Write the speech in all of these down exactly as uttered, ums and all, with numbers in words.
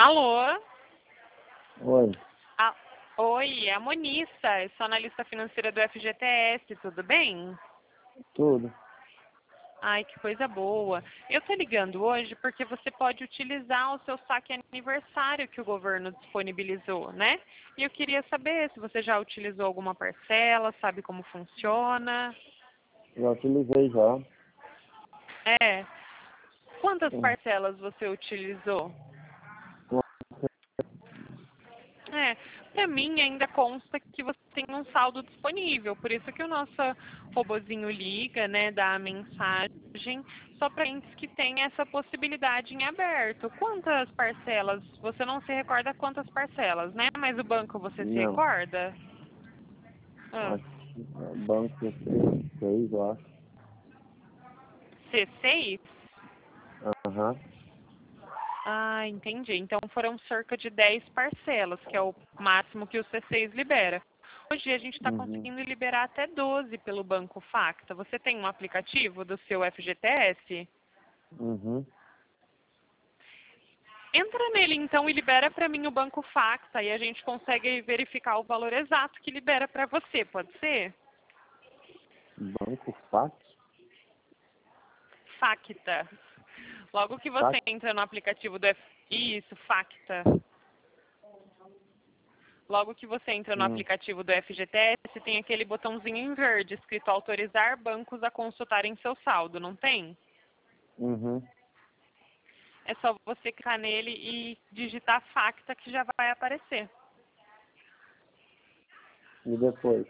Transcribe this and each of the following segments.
Alô? Oi, Ah, oi, é a Monissa, eu sou analista financeira do F G T S, tudo bem? tudo. Ai, que coisa boa. Eu tô ligando hoje porque você pode utilizar o seu saque aniversário que o governo disponibilizou, né? E eu queria saber se você já utilizou alguma parcela, sabe como funciona. Já utilizei já. É. Quantas Sim. parcelas você utilizou? É, para mim ainda consta que você tem um saldo disponível, por isso que o nosso robozinho liga, né, dá a mensagem, só para clientes que têm essa possibilidade em aberto. Quantas parcelas? Você não se recorda quantas parcelas, né? Mas o banco você se Não, recorda? Ah, acho que é banco C seis, eu acho. C seis? Aham. Ah, entendi. Então foram cerca de dez parcelas, que é o máximo que o C seis libera. Hoje a gente está Uhum. conseguindo liberar até doze pelo Banco Facta. Você tem um aplicativo do seu F G T S? Uhum. Entra nele então e libera para mim o Banco Facta e a gente consegue verificar o valor exato que libera para você, pode ser? Banco Fax? Facta. Logo que você Fax? entra no aplicativo do F... Isso, Facta. Logo que você entra no Hum. aplicativo do F G T S, tem aquele botãozinho em verde escrito autorizar bancos a consultarem seu saldo, não tem? Uhum. É só você clicar nele e digitar Facta que já vai aparecer. E depois?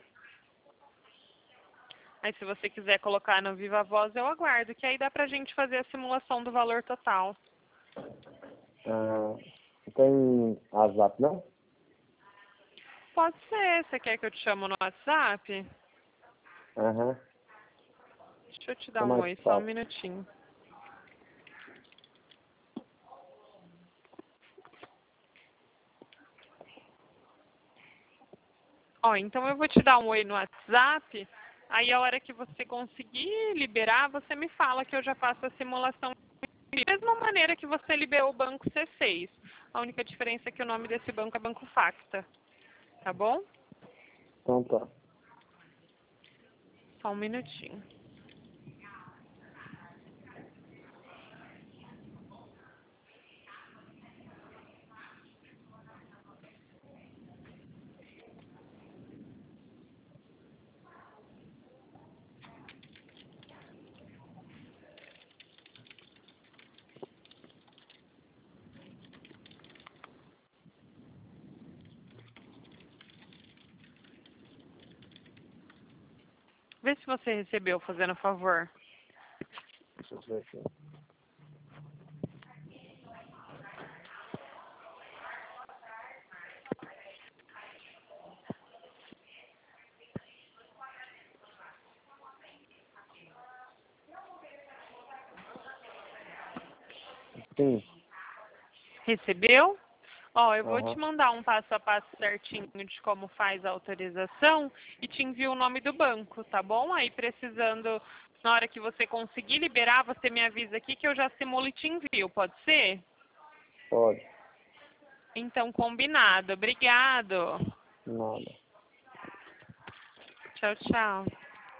Aí se você quiser colocar no Viva Voz, eu aguardo, que aí dá pra gente fazer a simulação do valor total. Ah, tem WhatsApp, não? Pode ser. Você quer que eu te chamo no WhatsApp? Aham. Deixa eu te dar Fica um mais oi, só um fácil. minutinho. Ó, então eu vou te dar um oi no WhatsApp, aí a hora que você conseguir liberar, você me fala que eu já faço a simulação da mesma maneira que você liberou o banco C seis. A única diferença é que o nome desse banco é Banco Facta, tá bom? Então tá. Só um minutinho. Vê se você recebeu, fazendo favor. Deixa eu ver aqui. Sim. Recebeu? Ó, eu vou te Aham. mandar um passo a passo certinho de como faz a autorização e te envio o nome do banco, tá bom? Aí precisando, na hora que você conseguir liberar, você me avisa aqui que eu já simulo e te envio, pode ser? Pode. Então, combinado. Obrigado. Nada. Tchau, tchau.